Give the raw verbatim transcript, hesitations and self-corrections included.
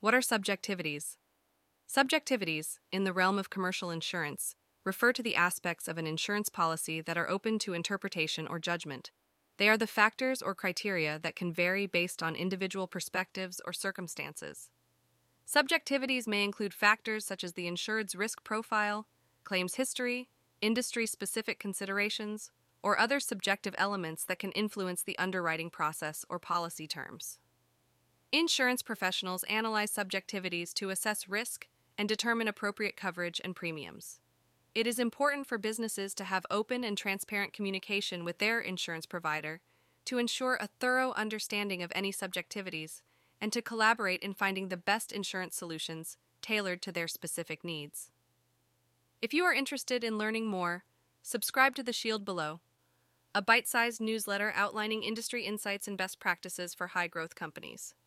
What are subjectivities? Subjectivities, in the realm of commercial insurance, refer to the aspects of an insurance policy that are open to interpretation or judgment. They are the factors or criteria that can vary based on individual perspectives or circumstances. Subjectivities may include factors such as the insured's risk profile, claims history, industry-specific considerations, or other subjective elements that can influence the underwriting process or policy terms. Insurance professionals analyze subjectivities to assess risk and determine appropriate coverage and premiums. It is important for businesses to have open and transparent communication with their insurance provider to ensure a thorough understanding of any subjectivities and to collaborate in finding the best insurance solutions tailored to their specific needs. If you are interested in learning more, subscribe to The Shield below, a bite-sized newsletter outlining industry insights and best practices for high-growth companies.